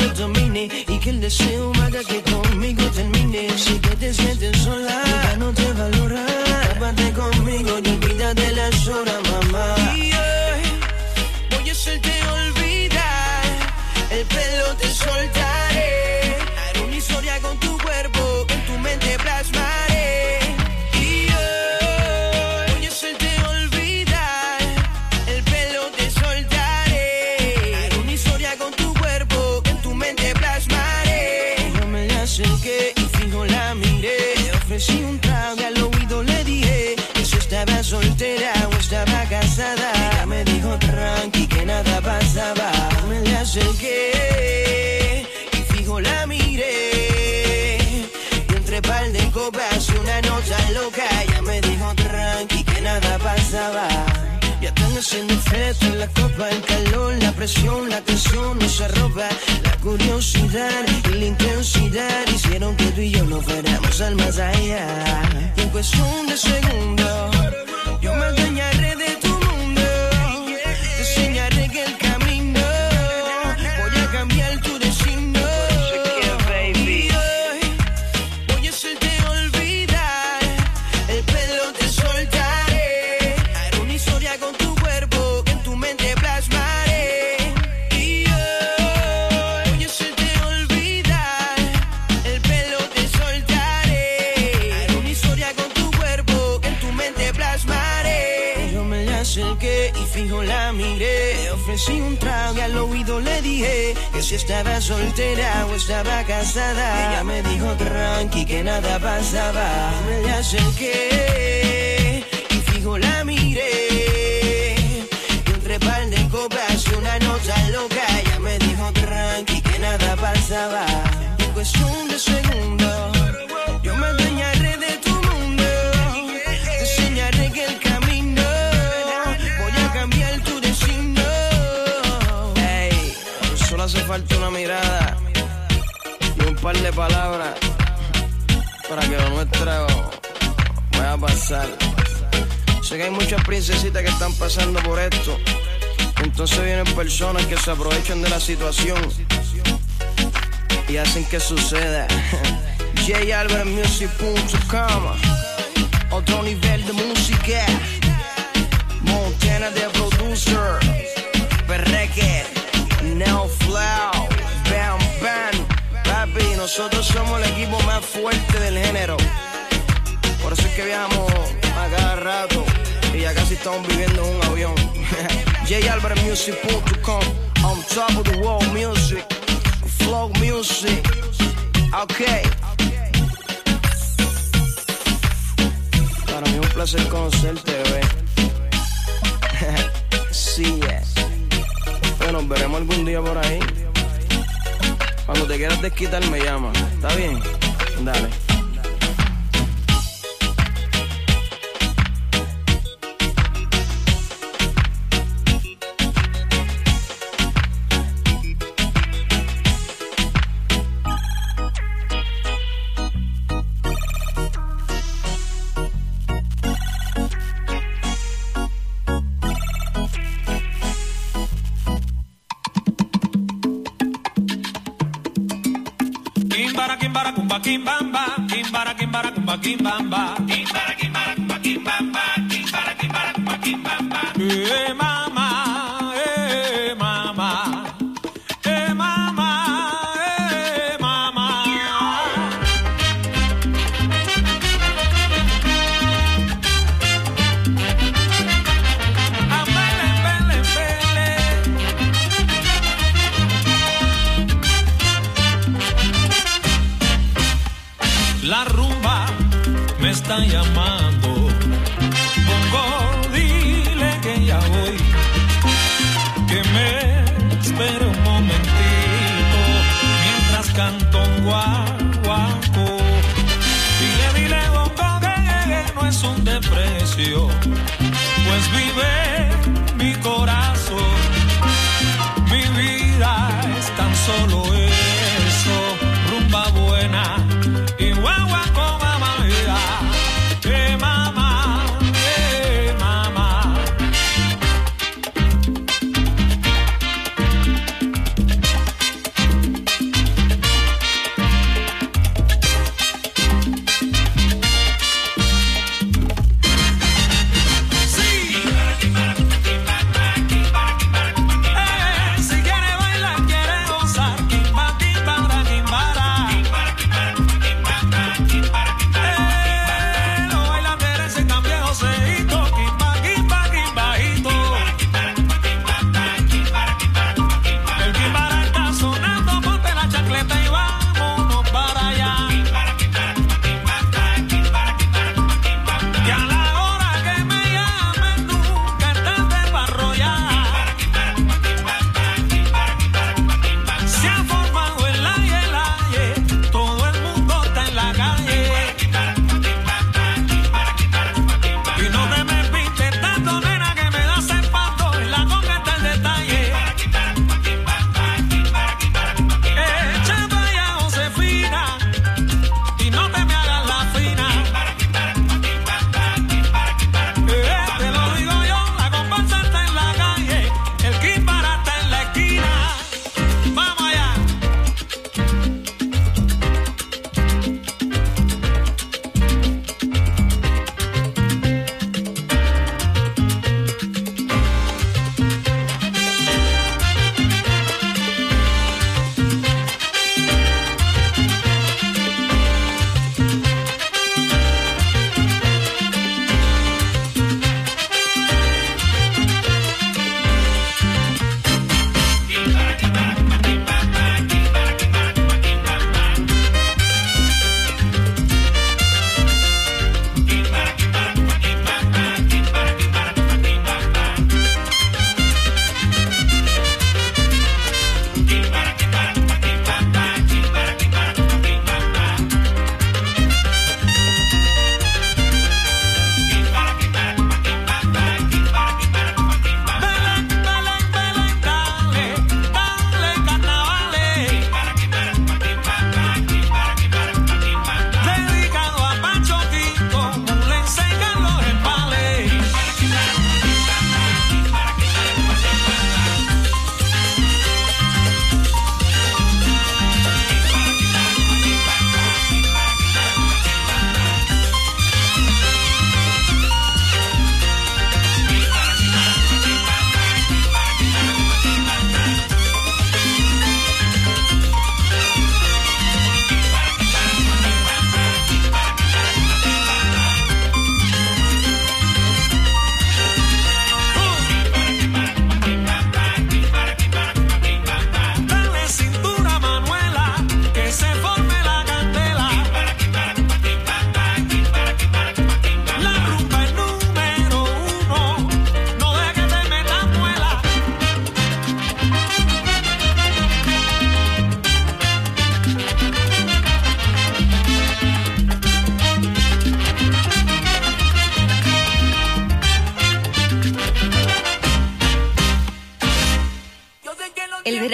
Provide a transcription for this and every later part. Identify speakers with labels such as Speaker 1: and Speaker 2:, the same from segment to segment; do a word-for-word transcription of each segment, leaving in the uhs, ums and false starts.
Speaker 1: domine y que el deseo haga que conmigo termine. Si que te sientes sola, ya no te valora. Aparte conmigo y olvídate las horas, mamá. Y hoy voy a hacerte olvidar, el pelo te soltaré, haré una historia con tu cuerpo, en tu mente plasmaré. Y hoy voy a hacerte olvidar, el pelo te soltaré, haré una historia con tu cuerpo, en tu mente plasmaré. Yo me la acerqué y fijo la miré, le ofrecí un trago y al oído le dije que si estaba soltera o estaba casada. Ella me dijo tranqui que nada pasaba. Me la acerqué y fijo la miré, y entre par de copas y una nota loca, ella me dijo tranqui que nada pasaba. Ya están haciendo efecto en la copa, el calor, la presión, la tensión, nuestra ropa, la curiosidad y la intensidad hicieron que tú y yo nos fuéramos al más allá. Y en cuestión de segundos yo me adueñaré de tu mundo, te enseñaré que el camino voy a cambiar tu destino. Y hoy voy a hacerte olvidar, el pelo te soltaré, haré una historia con tu cuerpo, en tu mente plasmaré. Y hoy voy a hacerte olvidar, el pelo te soltaré, haré una historia con tu cuerpo, en tu mente plasmaré. Yo me la acerqué y fijo la miré, le ofrecí un trago y al oído le dije que si estaba soltera o estaba casada. Ella me dijo tranqui que nada pasaba. Me la acerqué y fijo la miré, y entre par de copas y una nota loca, ella me dijo tranqui que nada pasaba. En cuestión de segundos yo me adueñaré de tu mundo, te enseñaré que el camino voy a cambiar tu destino. Ey, solo hace falta una mirada y un par de palabras para que lo nuestro vaya a pasar. Sé que hay muchas princesitas que están pasando por esto, entonces vienen personas que se aprovechan de la situación y hacen que suceda. J Albert Music punto com, otro nivel de música, Montana de producer, Perreque, Neo Flow, Bam Bam. Papi, nosotros somos el equipo más fuerte del género, por eso es que viajamos a cada rato y ya casi estamos viviendo en un avión. J Albert Music punto com, on top of the world music, flow music, ok. Para mí es un placer conocerte, bebé. Sí, es. Pero nos veremos algún día por ahí. Cuando te quieras desquitar me llamas, ¿está bien? Dale.
Speaker 2: Kimbamba, kimbara, kimbara, kumba, kimbamba, kimbara, kimbara, kumba, kimbamba, kimbara, kimbara, kumba, kimbamba. Eh, mama, eh, mama, eh, mama, eh, mama. Ambele, bele, bele. La rumba me está llamando, Bongo, dile que ya voy, que me espere un momentito, mientras canto un guaguaco. Dile, dile, Bongo, que no es un desprecio, pues vive mi corazón, mi vida es tan solo eso, rumba buena.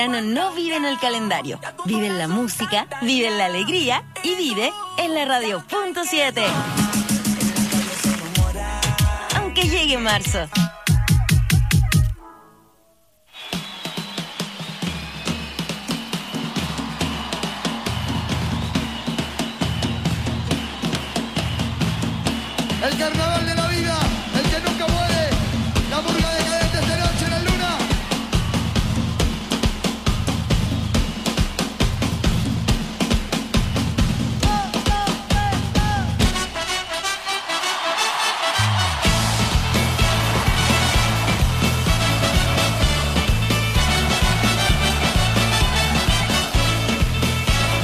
Speaker 3: verano no vive en el calendario. Vive en la música, vive en la alegría y vive en la radio punto siete. Aunque llegue marzo.
Speaker 4: El carnaval de la vida, el que nunca muere, la murga decadente esta noche en la luna.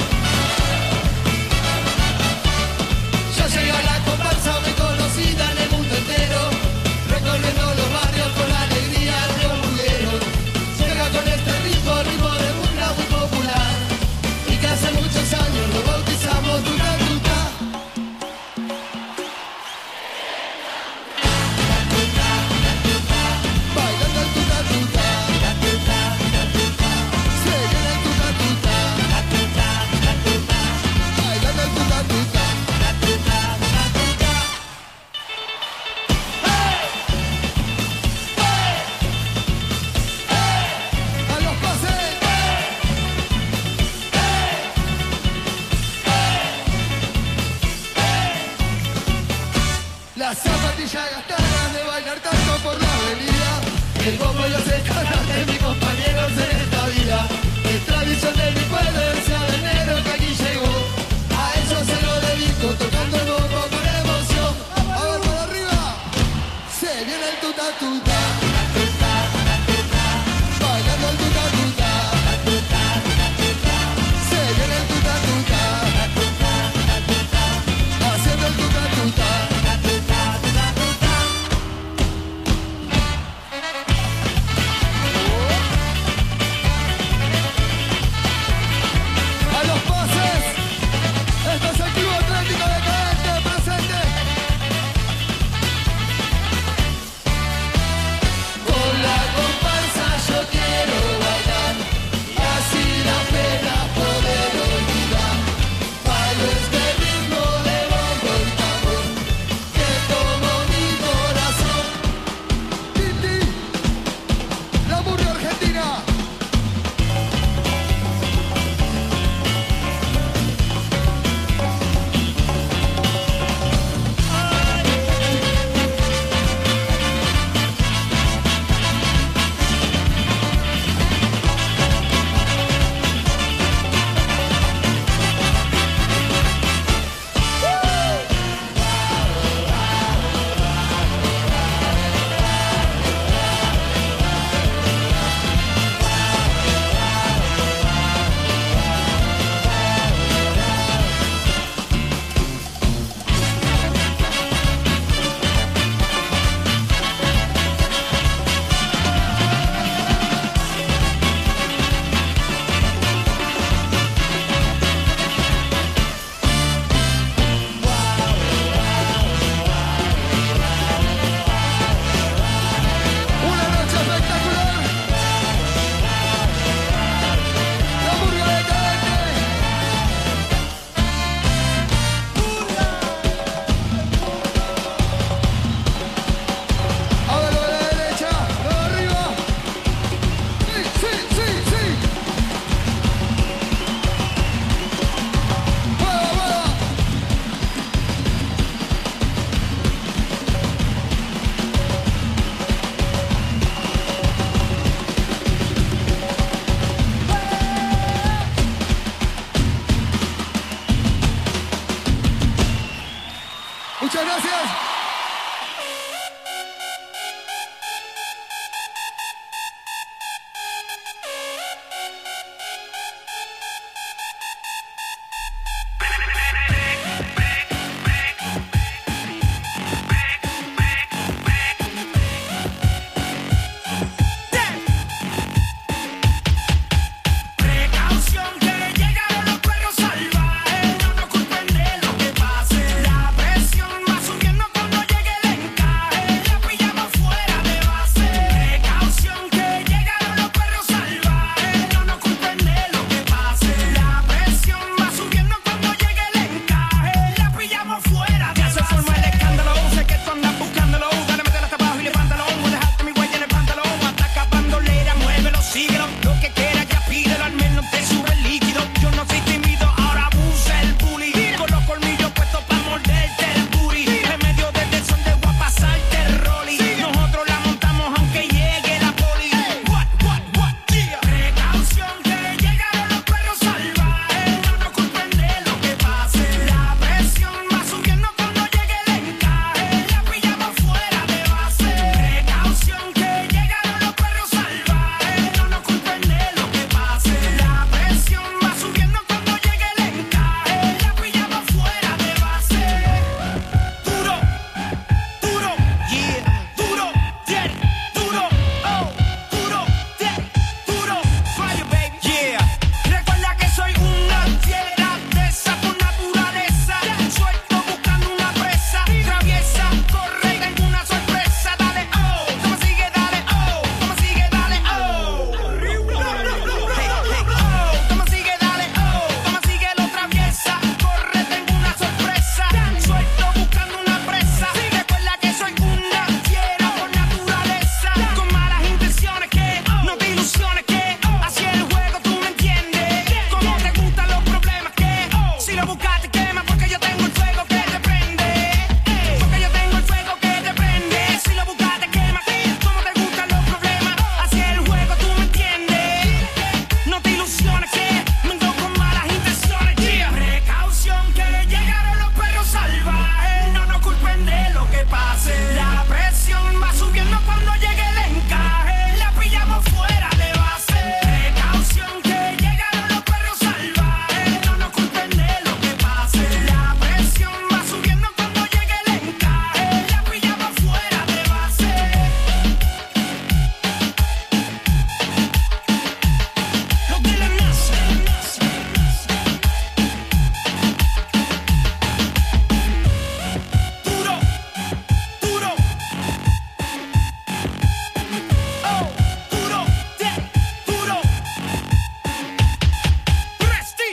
Speaker 1: Yo llegué a la comparsa muy conocida en el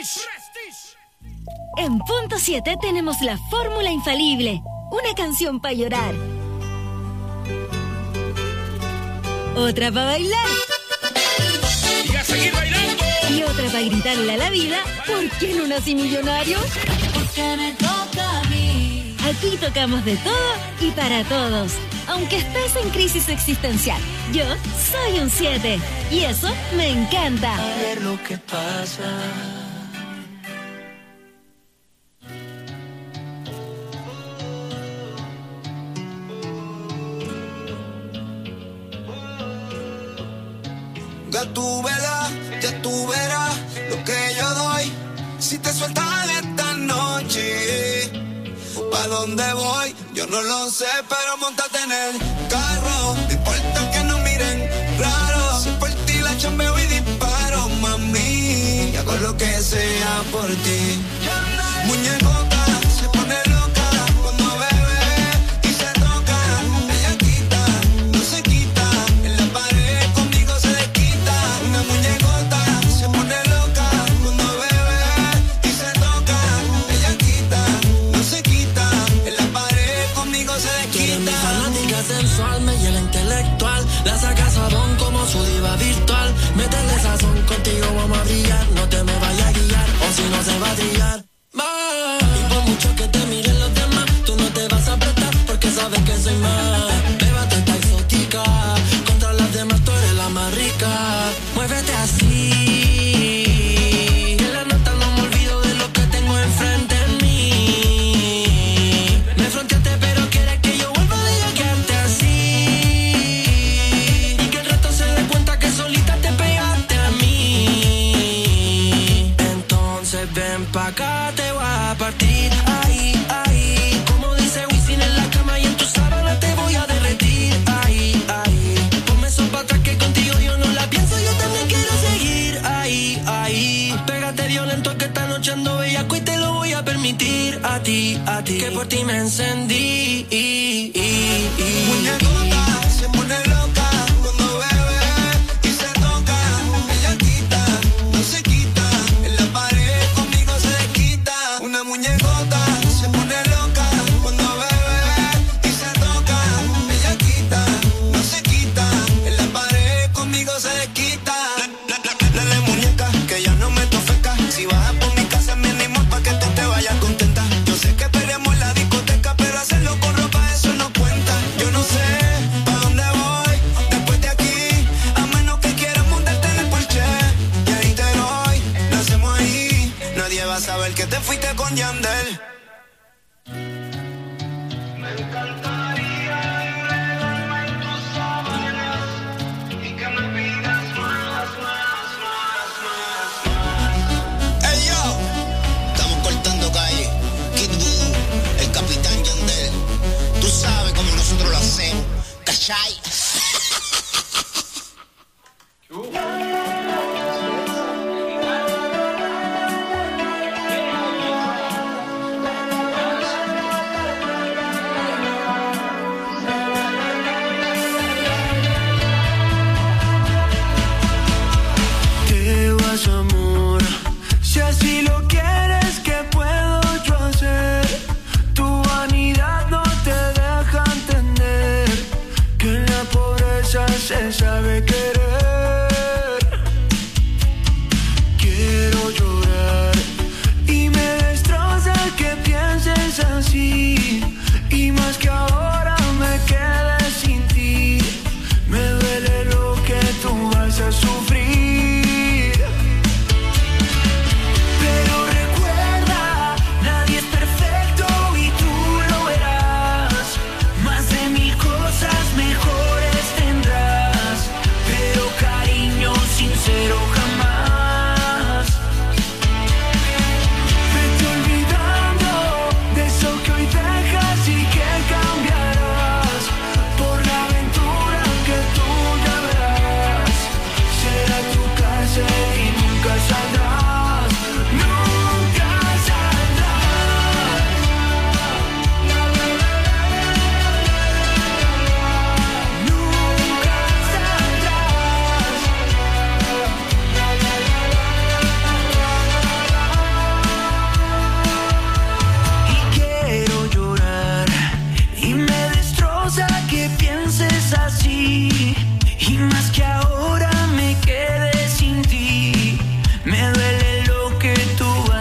Speaker 3: En Punto siete tenemos la fórmula infalible. Una canción para llorar. Otra para bailar.
Speaker 2: Y a seguir bailando.
Speaker 3: Y otra para gritarle a la vida, ¿por qué no nací millonario?
Speaker 1: Porque me toca a mí.
Speaker 3: Aquí tocamos de todo y para todos. Aunque estés en crisis existencial, yo soy un siete. Y eso me encanta.
Speaker 1: A ver lo que pasa.
Speaker 5: Ya tú verás, ya tú verás lo que yo doy. Si te sueltas esta noche, ¿pa' dónde voy? Yo no lo sé, pero montate en el carro. No importa que no miren raro. Si por ti la chambeo y disparo, mami. Hago lo que sea por ti. Muñecota se pone loca cuando bebe y se toca. Ella quita, no se quita. En la pared conmigo se desquita. Una muñecota se pone loca cuando bebe y se toca. Ella quita, no se quita. En la pared conmigo se desquita.
Speaker 6: Mi fanática sensual, me llena intelectual. La saca sabón como su diva virtual. Métele sazón, contigo vamos a brillar. No te me vayas a guiar, o si no se va a trillar. Y por mucho que te miren los demás, tú no te vas a apretar porque sabes que soy más. Bébate esta exótica, contra las demás tú eres la más rica. Muévete así, en la nota no me olvido de lo que tengo enfrente de mí. Me fronteaste pero quieres que yo vuelva a bellaquearte así. Y que el resto se dé cuenta que solita te pegaste a mí. Entonces ven pa' acá, te voy a partir. Ahí, ahí, como dice Wisin en la cama y en tu sábana te voy a derretir. Ahí, ahí, ponme eso pa' atrás que contigo yo no la pienso, yo también quiero seguir. Ahí, ahí, pégate violento que esta noche ando bellaco y te lo voy a permitir. A ti, a ti, que por ti me encendí.
Speaker 5: Muñecota se pone loca cuando bebe y se toca. Ella quita, no se quita. En la pared conmigo se desquita. Una muñecota se pone loca cuando bebe y se toca. Ella quita, no se quita. En la pared conmigo se desquita. Dale muñeca, que ya no me tofeca. Si vas por mi casa me animo pa' que tú te vayas contenta. Yo sé que peleamos en la discoteca, pero hacerlo con ropa eso no cuenta. Yo no sé pa' dónde voy después de aquí, a menos que quieras montarte en el Porsche. Y ahí te doy, lo hacemos ahí. Nadie va a saber que te fuiste con Yandel. Me encantaría enredarme en tus sábanas y que me pidas más, más, más, más, más. Ey yo, estamos cortando calle. Kid Voodoo, el capitán Yandel. Tú sabes cómo nosotros lo hacemos. ¿Cachai?
Speaker 1: Te vas, amor, si así lo quieres, ¿qué puedo yo hacer? Tu vanidad no te deja entender que la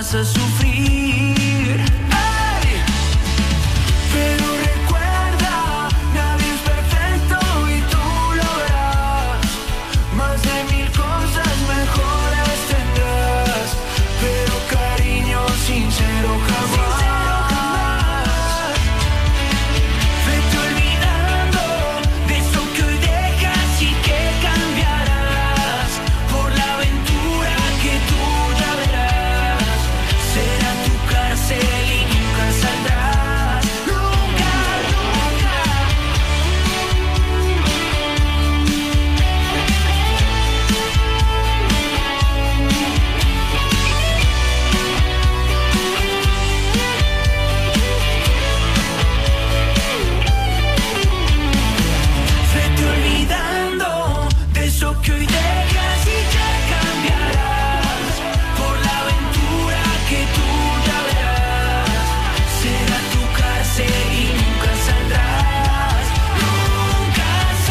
Speaker 6: hace sufrir. ¡Ay! Pero recuerda, nadie es perfecto y tú lo verás. Más de mil cosas mejores tendrás, pero cariño sincero jamás. Vete olvidando de eso que hoy dejas y que cambiarás por la aventura que tú ya verás. Será tu cárcel y nunca saldrás. Nunca, nunca. Vete olvidando de eso que hoy dejas y que cambiarás por la aventura que tú ya verás. Será tu cárcel y nunca saldrás. Nunca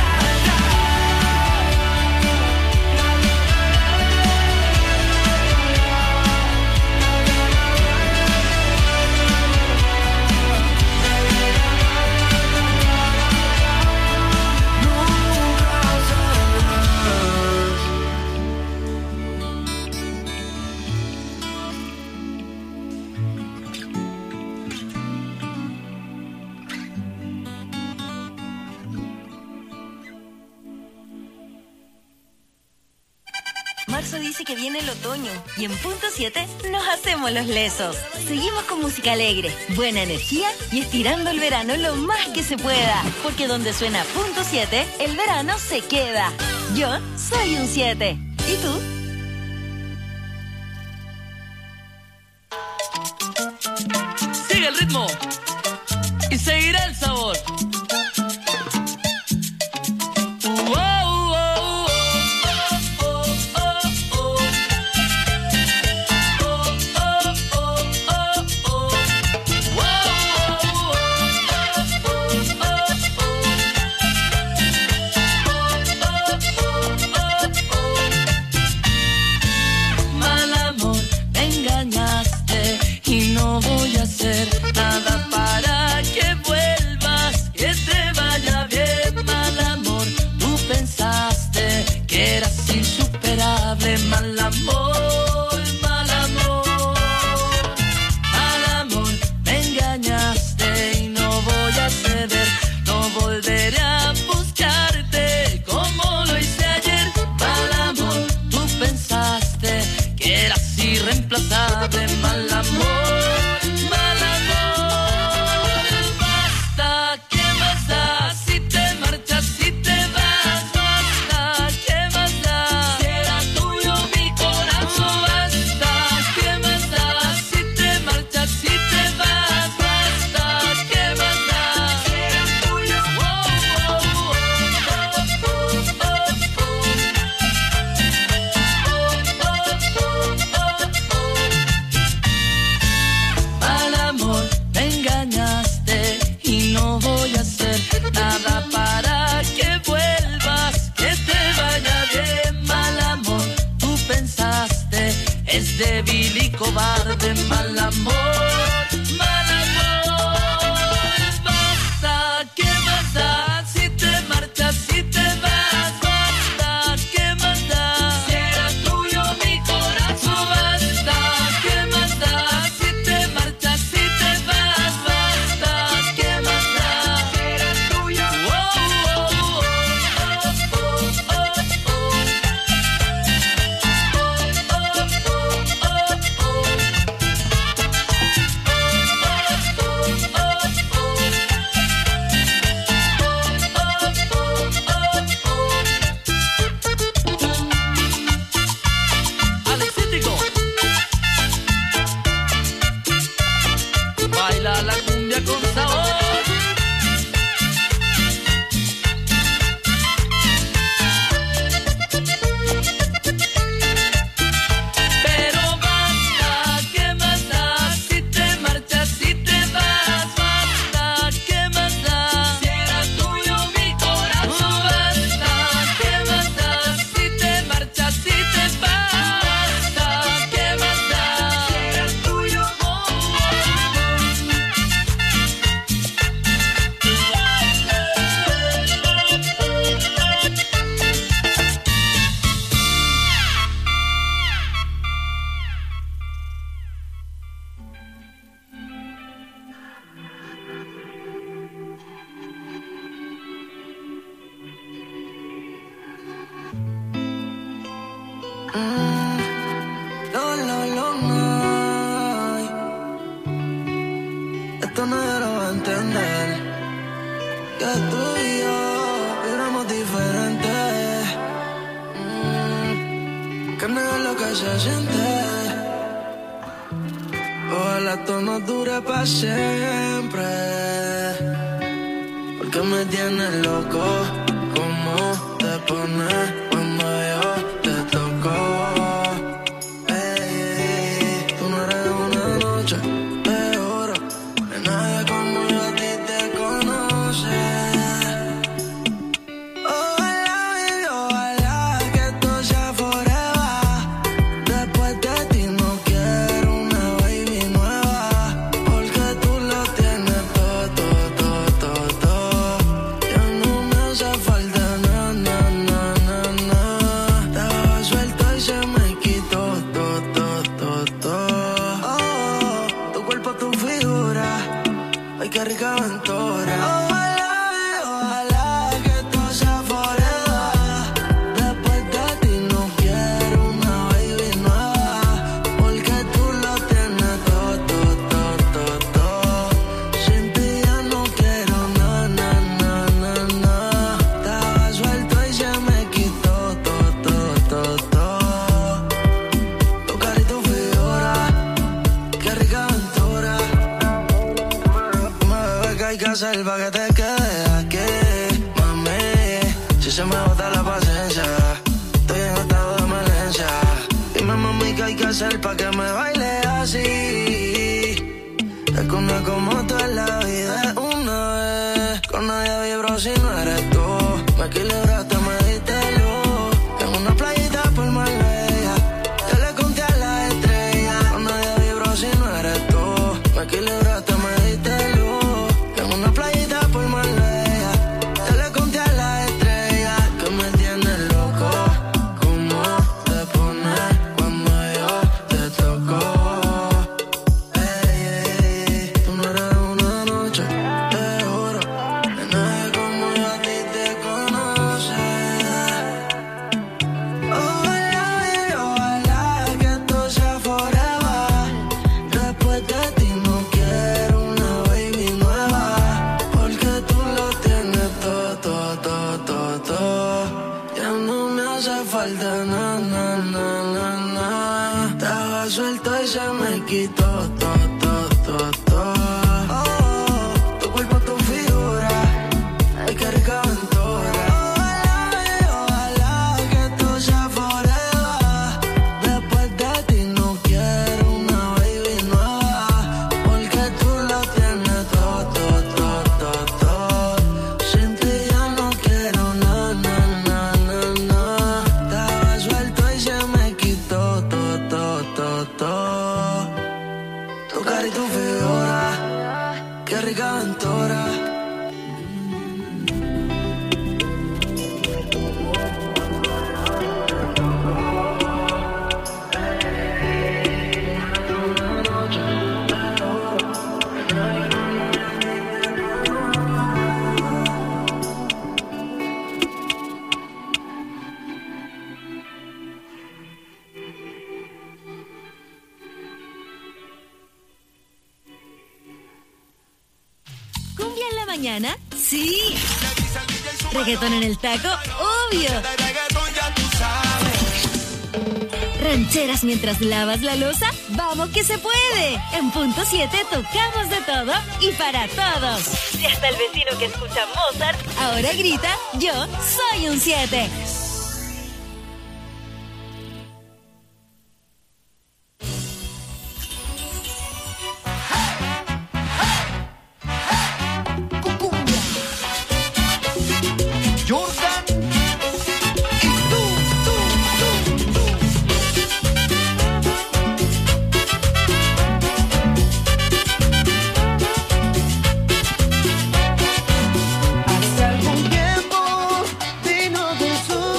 Speaker 3: Marzo dice que viene el otoño y en punto siete nos hacemos los lesos. Seguimos con música alegre, buena energía y estirando el verano lo más que se pueda. Porque donde suena punto siete, el verano se queda. Yo soy un siete. ¿Y tú?
Speaker 7: Sigue el ritmo y seguirá el sabor.
Speaker 6: Mal amor, me engañaste y no voy a hacer nada para que vuelvas, que te vaya bien. Mal amor, tú pensaste que eras insuperable. Mal amor, mal amor, mal amor, me engañaste y no voy a ceder. No volveré a buscarte como lo hice ayer. Mal amor, tú pensaste que eras irreemplazable. Mal amor, mal amor, basta, ¿qué más da? Si te marchas, si te vas, basta, ¿qué más da? Será tuyo mi corazón, basta, ¿qué más da? Si te marchas, si te vas, basta, ¿qué más da? Será tuyo, oh, oh, oh, oh, oh, oh, Mal amor, me engañaste y no voy a hacer nada para que vuelvas, que te vaya bien. Mal amor, tú pensaste, es débil y cobarde. Mal amor, mal amor, basta, ¿qué más da? Si te marchas, si te vas, basta, ¿qué más da? Será tuyo mi corazón, basta, ¿qué más da? Si te marchas, si te vas, basta, ¿qué más da? Será tuyo, oh, oh, oh, oh, oh, oh, oh, oh, oh, oh.
Speaker 5: esto nadie lo va a entender. Que tú y yo vibramos diferente. Mm, que no es lo que se siente. Ojalá esto no dure para siempre. Porque me tienes loco. ¿Cómo te pones cuando yo te toco? Hey, tú no eres una noche de oro. De nadie como yo a ti te conoce. Ojalá, baby, ojalá que esto sea forever. Después de ti no quiero una baby nueva. Porque tú lo tienes todo, todo, todo, todo, todo. Ya no me hace falta nada, nada, nada, nada. Estaba suelto y se me quitó todo, todo, todo, todo. Oh, tu cuerpo, tu figura. Ay, qué rica aventura. Ojalá, ojalá que esto sea forever. Después de ti no quiero una baby nueva. Porque tú lo tienes todo, todo, todo, todo, todo. Sin ti ya no quiero nada, nada, nada, nada. Estaba suelto y se me quitó todo, todo, todo, todo. Tu cara y tu figura, qué rica aventura. Dime, bebé, qué hay que hacer pa' que te quedes aquí, mami. Si se me bota la paciencia, estoy en estado de emergencia. Dime, mami, qué hay que hacer pa' que me baile así. Es que una como tú en la vida es una vez. Con nadie vibro si no eres tú. Me equilibraste, me diste luz. En una playita por Marbella, yo le conté a la estrella. Con nadie vibro si no eres tú. Me equilibraste, me diste luz. En una playita por Marbella, yo le conté a la estrella. Que me tienes loco. ¿Cómo te pones cuando yo te toco? Ey, ey, ey, tú no eres una noche de oro. De nadie como yo a ti te conoce. Ojalá, baby, ojalá que esto sea forever. Después de ti no quiero una baby nueva. Porque tú lo tienes todo, todo, todo, todo, todo. Ya no me hace falta nada, nada, nada, nada. Estaba suelto y se me quitó todo, todo, todo, todo. Oh, tu cuerpo, tu figura. Ay, qué rica aventura. Ojalá, baby, ojalá que esto sea forever. Después de ti no quiero una baby nueva. Porque tú lo tienes todo, todo, todo, todo, todo. Sin ti ya no quiero nada, nada, nada, nada. Estaba suelto y se me quitó todo, todo, todo, todo. Tu cara y tu figura, qué rica aventura.
Speaker 3: ¿Cumbia en la mañana? Sí. ¿Reggaetón en el taco? Obvio. ¿Rancheras mientras lavas la loza? ¡Vamos que se puede! En Punto siete tocamos de todo y para todos. Y hasta el vecino que escucha Mozart ahora grita, yo soy un siete.
Speaker 4: Jordan y tú, tú, tú, tú. Hace algún tiempo vino de su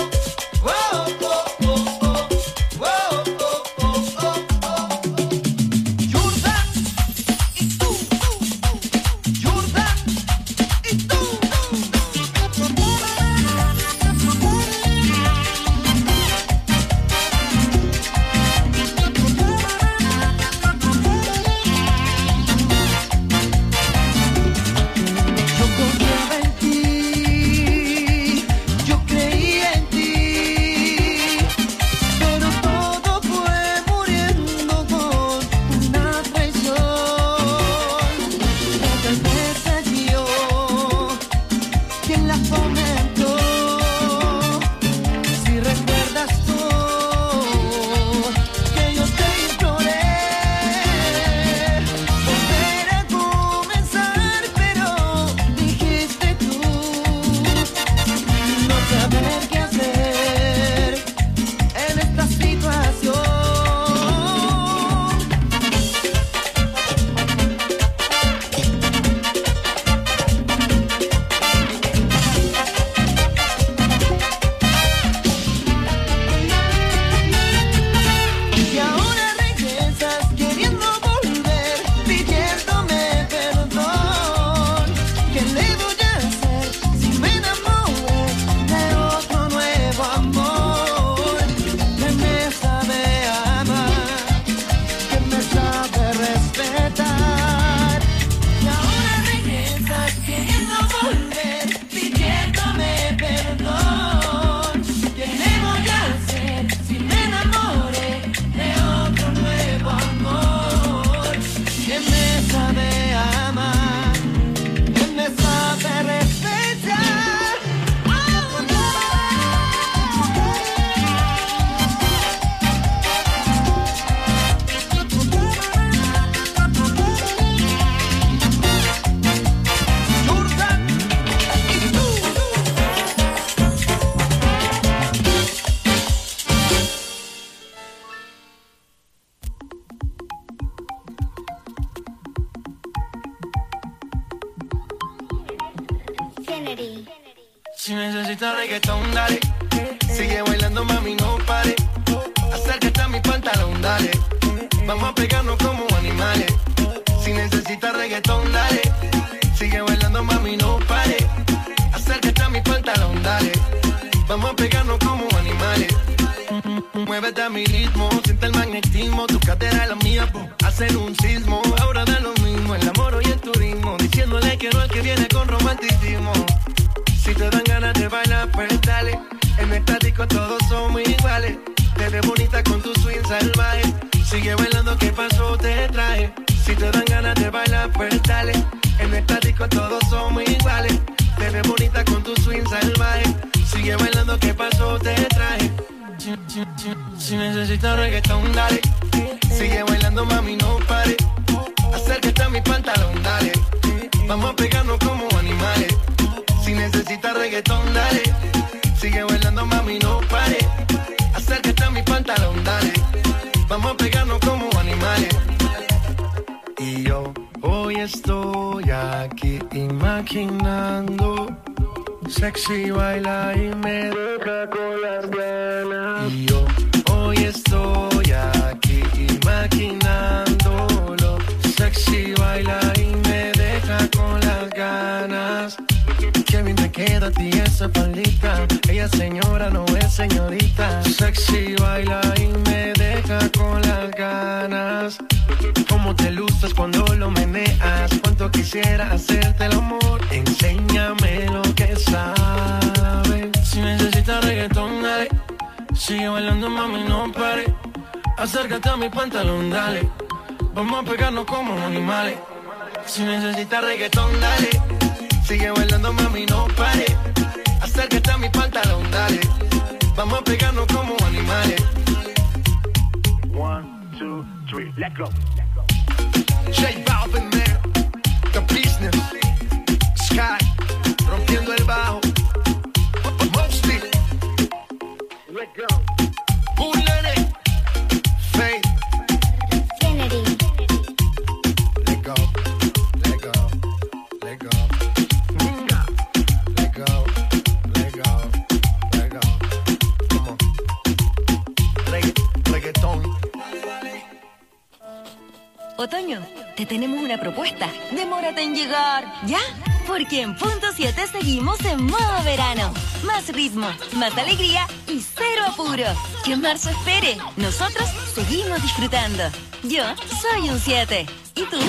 Speaker 5: Si necesitas reggaetón, dale. Sigue bailando, mami, no pare. Acércate a mi pantalón, dale. Vamos a pegarnos como animales. Si necesitas reggaetón, dale. Sigue bailando, mami, no pare. Acércate a mi pantalón, dale. Vamos a pegarnos como animales. Muévete a mi ritmo, siente el magnetismo. Tu cadera es la mía, po, hacen un sismo. Ahora da lo mismo, el amor y el turismo. Diciéndole quiero al que viene con romanticismo. Si te dan ganas de bailar, pues dale. En el estático todos somos iguales. Te ves bonita con tu swing salvaje. Sigue bailando, ¿qué pasó? Te traje. Si te dan ganas de bailar, pues dale. En el estático todos somos iguales. Te ves bonita con tu swing salvaje. Sigue bailando, ¿qué pasó? Te traje. Si, si, si, si necesitas reggaetón, dale. Sigue bailando, mami, no pare. Acércate a mi pantalón, dale. Vamos a pegarnos como animales. Si necesitas reggaetón, dale. Sigue bailando, mami, no pare. Acércate a mi pantalón, dale. Vamos a pegarnos como animales. Y yo hoy estoy aquí imaginando. Sexy baila y me deja con las ganas. Y yo hoy estoy aquí imaginando.
Speaker 8: Sexy baila y me deja con las ganas. Qué bien te queda a ti esa faldita. Ella señora, no es señorita. Sexy baila y me deja con las ganas. Cómo te luces cuando lo meneas. Cuánto quisiera hacerte el amor. Enséñame lo que sabes. Si necesitas reggaetón, dale. Sigue bailando, mami, no pare. Acércate a mi pantalón, dale. Vamos a pegarnos como animales. Si necesitas reggaetón, dale. Sigue bailando, mami, no pare. Acércate a mi pantalón, dale. Vamos a pegarnos como animales.
Speaker 9: One, two, three, let go.
Speaker 8: J Balvin, man. The business. Sky. Rompiendo el bajo. Mostly.
Speaker 9: Let go.
Speaker 8: Bullet. Faith.
Speaker 10: Kennedy.
Speaker 8: Let go. Let go. Let go. Let go. Let go. Let go. Come on. Regga- reggaetón.
Speaker 3: Otoño, te tenemos una propuesta. Demórate en llegar, ¿ya? Porque en Punto siete seguimos en modo verano. Más ritmo, más alegría y cero apuro. Que marzo espere. Nosotros seguimos disfrutando. Yo soy un siete. ¿Y tú?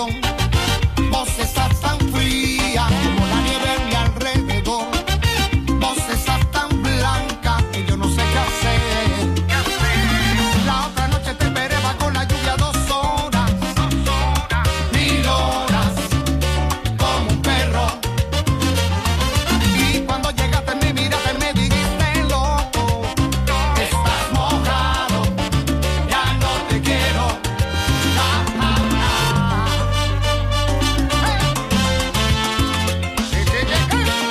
Speaker 11: corazón. Vos estás tan fría como la nieve a mi alrededor. Vos estás tan blanca que yo no sé qué hacer. ¿Qué hacer? La otra noche te esperé bajo la lluvia dos horas, mil horas, como un perro. Y cuando llegaste me miraste, me dijiste loco, estás mojado, ya no te quiero. Ja, ja, ja. Hey. Sí, sí, sí, sí.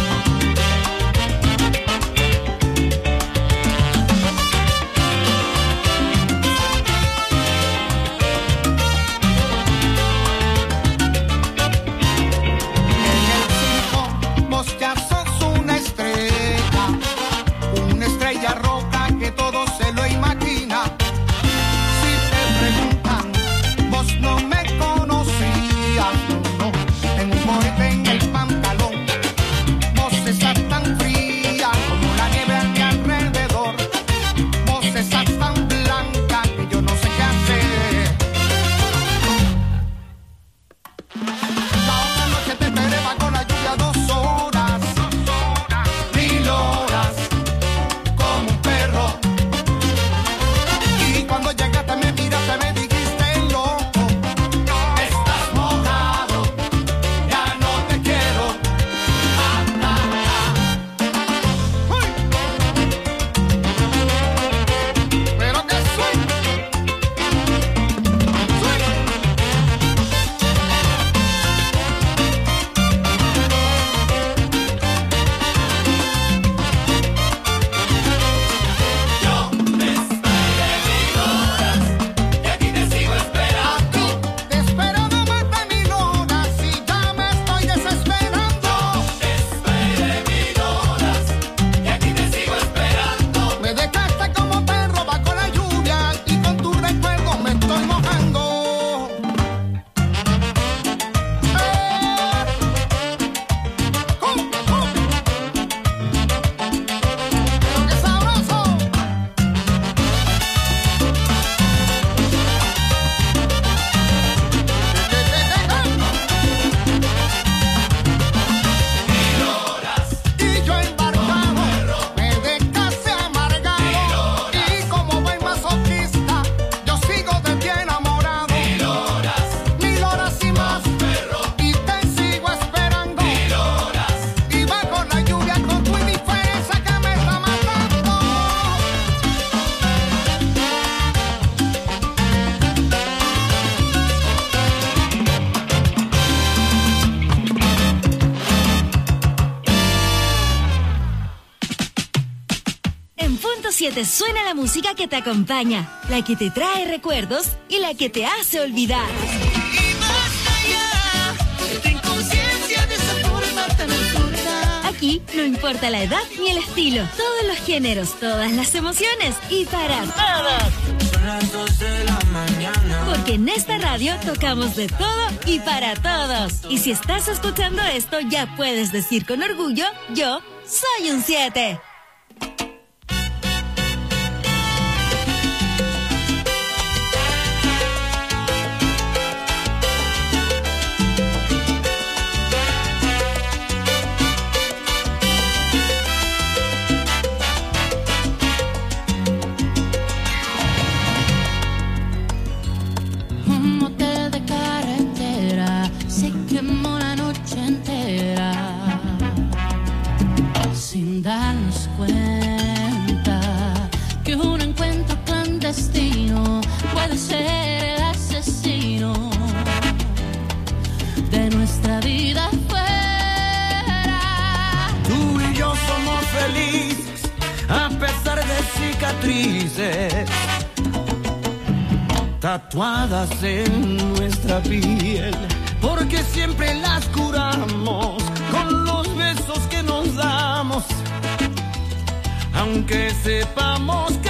Speaker 11: En el circo vos ya sos una estrella, una estrella roja que todo se lo imagina. Si te preguntan, vos no me conocías, no, no. Tengo un morete en el pantalón. Vos estás tan fría como la nieve a mi alrededor. Vos estás tan blanca que yo no sé qué hacer. La otra noche te esperé bajo la lluvia dos horas, mil horas, como un perro. Y cuando llegaste me miraste, me dijiste loco, estás mojado, ya no te quiero. Ja, ja, ja. Uy. Pero que soy, soy. Te espero no más de mil horas y ya me estoy desesperando. Me dejaste como perro bajo la lluvia y con tu recuerdo me estoy mojando. Eh. ¡Cum, cum! Pero qué sabroso. Y yo embarcado, me dejaste amargado. Y como buen masoquista, yo sigo de ti enamorado. Mil horas, mil horas y más, y te sigo esperando. Mil horas, y bajo la lluvia con tu indiferencia que me está matando.
Speaker 3: En Punto siete suena la música que te acompaña, la que te trae recuerdos y la que te hace olvidar.
Speaker 1: Y más allá de tu inconsciencia de esa forma tan absurda.
Speaker 3: Aquí no importa la edad ni el estilo, todos los géneros, todas las emociones y para todos.
Speaker 1: Son las dos de la mañana.
Speaker 3: Porque en esta radio tocamos de todo y para todos. Y si estás escuchando esto, ya puedes decir con orgullo, yo soy un siete.
Speaker 12: Un motel de carretera se quemó la noche entera sin darnos cuenta que un encuentro clandestino puede ser el asesino de nuestra vida fuera.
Speaker 6: Tú y yo somos felices a pesar de cicatrices tatuadas en nuestra piel, porque siempre las curamos con los besos que nos damos, aunque sepamos